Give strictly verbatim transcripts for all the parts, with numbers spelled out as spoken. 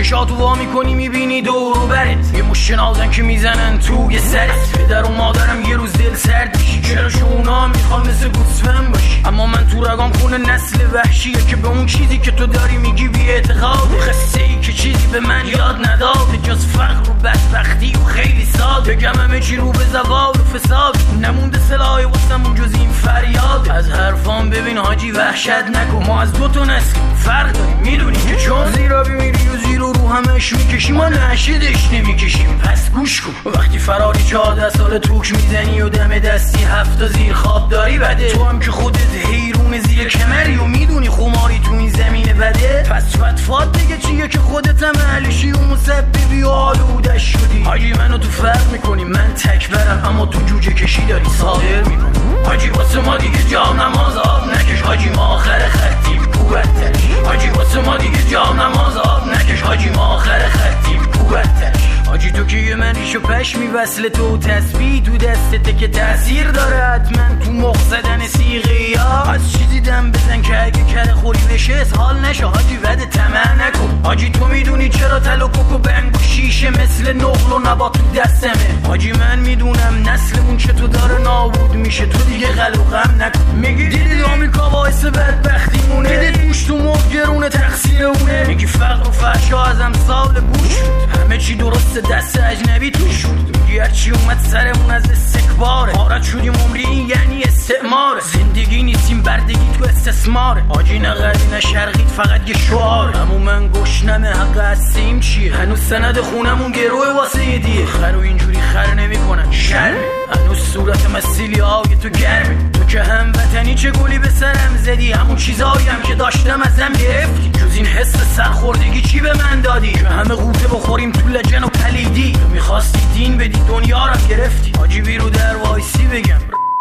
چشاتو وا میکنی میبینی دورو برت یه مش نازن که میزنن توی سرت. پدر و مادرم یه روز دل سرد میشی چرا شونا میخوان مثل گوسفند باشی. اما من تو رگام خون نسل وحشیه که به اون چیزی که تو داری میگی بی اعتقاد. قصه ای که چیزی به من یاد نداد جز فقر و بدبختی و خیلی ساده. بگم همه چی رو به زوال و فساد نمونده سلاحی واسمون جز این فریاد. از حرفام ببین حاجی وحشت نکن ما از دو تا نسل فرق داریم میدونی که چون زیرا میری و زیرو رو همش میکشیم ما نشیدش نمیکشیم. پس گوش کن وقتی فراری چهارده سال توک میزنی و دم دستی هفت زیر خواب داری بده. تو هم که خودت حیرون زیر کمری و میدونی خماری تو این زمین بده. پس فتفات دیگه چیه که خودت هم اهلشی و مسببی و آلودش شدی. حاجی منو تو فرق میکنی من تکبرم اما تو جوجه کشی داری صادر میکنی. حاجی واسه ما دیگه جا نماز آب نکش حاجی ما آخر خطیم قوتش. حاجی واسه ما دیگه جا نماز آب نکش حاجی ما آخر خطیم قوتش. حاجی تو که یه منیشو پشمی وصل تو تسبیح تو دستته که تأثیر داره حتما تو مخ زدن سیغه یا از چیزی دم بزن که اگه کره خوری بشه اسهال نشه. حاجی وده طمع نکن حاجی تو میدونی چرا تل و کوک و بنگ و شیشه مثل نقل و نبات تو دستمه. حاجی من میدونم نسلمون چطور داره نابود میشه تو دیگه غل و غم نکن. میگی دیدی آمریکا باعث بدبختیمونه دیدی گوش تو مخ گرونه تقصیر اونه. میگی فقر و فحشا از امثال گوش همه چی درست دست اجنبی تو شد. میگی هرچی اومد سرمون از استکباره آرد شدیم عمری این یعنی استعماره. زندگی نیستیم بردگی تو استثماره. حاجی نه غربی نه شرقی فقط یه شعاره. اما من گشنمه حق هستیم چیه هنوز سند خونمون گروه واسه یه دیه. خرو اینجوری خر نمیکنن شرمه هنوز صورت مسیلی های تو گرمه. تو که هم وطنی چه گلی به سرم زدی همون چیزایی هم که داشتم ازم گرفتی. جز این حس سرخوردگی چی به من دادی که همه قوطه بخوریم تو لجن و پلیدی. تو میخواستی دین بدی دنیا رو گرفتی. حاجی بیرو در وایسی بگم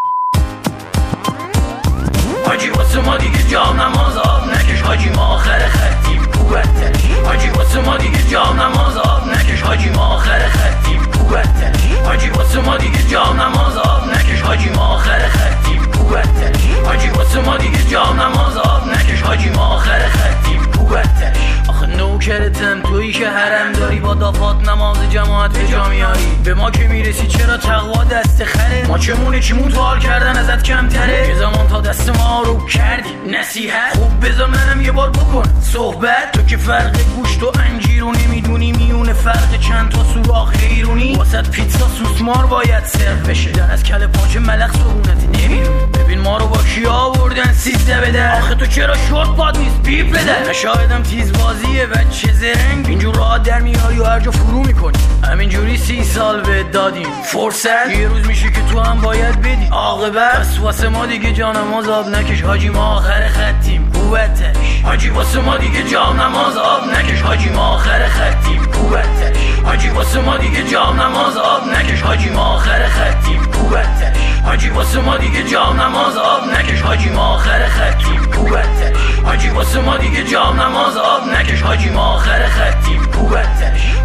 حاجی واسه ما دیگه جا نماز آب نکش حاجی ما آخر خطیم قوتش. حاجی واسه ما دیگه جا نماز آب نکش حاجی ما آخر خطیم قوتش. حاجی واسه ما دیگه جا نماز آب نکش حاجی ما آخر خطیم قوتش. حاجی واسه ما دیگه جا نماز آب نکش حاجی ما آخر خطیم قوتش. آخه نوکرتم تویی که حرم داری با دافات نماز جماعت به جا میاری. به ما که میرسی چرا تقوا دست خره ما چمونه چیمون تو حال کردن ازت کمتره. یه زمان تا دست ما رو کردی نصیحت خوب بذار منم یه بار بکن صحبت. تو که فرق گوشت و انجیر رو نمیدونی میونه فرق چند تا سوراخ ایرونی. واسه پیتزا سوسمار باید سرو بشه در از کله پاچه ملق سرونتی نمیدونی. ببین ما رو با کی آوردن سیزده بده. آخه تو چرا شورت باد نیست بیپ بده. شایدم تیز بازیه بچه زرنگ اینجور راحت در میاری و هر جا فرو میکنی. همینجوری سی سال به دادیم فرصت یه روز میشه که تو هم باید بدی عاقبت. پس واسه ما دیگه جانماز آب نکش حاجی ما آخر خطیم قوتش. حاجی واسه ما دیگه جانماز آب نکش حاجی ما آخر خطیم قوتش. حاجی واسه ما دیگه جانماز آب نکش حاجی ما آخر خطیم قوتش. حاجی واسه ما دیگه جانماز آب نکش حاجی ما آخر خطیم قوتش. حاجی واسه ما دیگه جانماز آب نکش حاجی ما آخر خطیم قوتش.